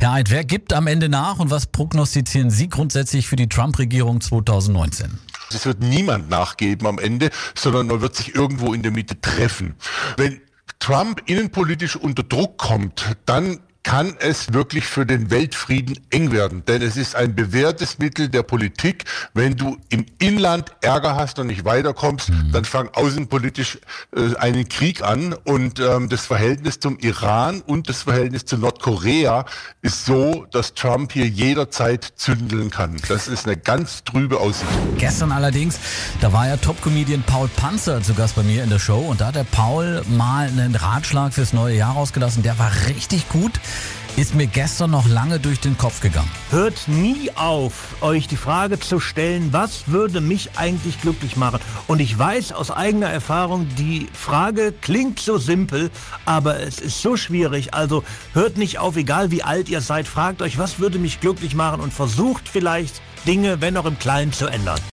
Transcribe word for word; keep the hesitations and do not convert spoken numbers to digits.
Herr Eid, wer gibt am Ende nach und was prognostizieren Sie grundsätzlich für die Trump-Regierung zweitausendneunzehn? Es wird niemand nachgeben am Ende, sondern man wird sich irgendwo in der Mitte treffen. Wenn Trump innenpolitisch unter Druck kommt, dann kann es wirklich für den Weltfrieden eng werden. Denn es ist ein bewährtes Mittel der Politik. Wenn du im Inland Ärger hast und nicht weiterkommst, mhm. dann fang außenpolitisch äh, einen Krieg an. Und ähm, das Verhältnis zum Iran und das Verhältnis zu Nordkorea ist so, dass Trump hier jederzeit zündeln kann. Das ist eine ganz trübe Aussicht. Gestern allerdings, da war ja Top-Comedian Paul Panzer zu Gast bei mir in der Show. Und da hat der Paul mal einen Ratschlag fürs neue Jahr rausgelassen. Der war richtig gut. Ist mir gestern noch lange durch den Kopf gegangen. Hört nie auf, euch die Frage zu stellen, was würde mich eigentlich glücklich machen? Und ich weiß aus eigener Erfahrung, die Frage klingt so simpel, aber es ist so schwierig. Also hört nicht auf, egal wie alt ihr seid, fragt euch, was würde mich glücklich machen und versucht vielleicht Dinge, wenn auch im Kleinen, zu ändern.